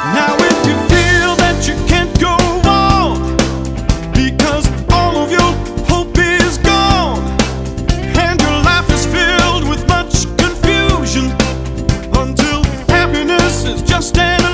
Now if you feel that you can't go on because all of your hope is gone and your life is filled with much confusion until happiness is just an illusion.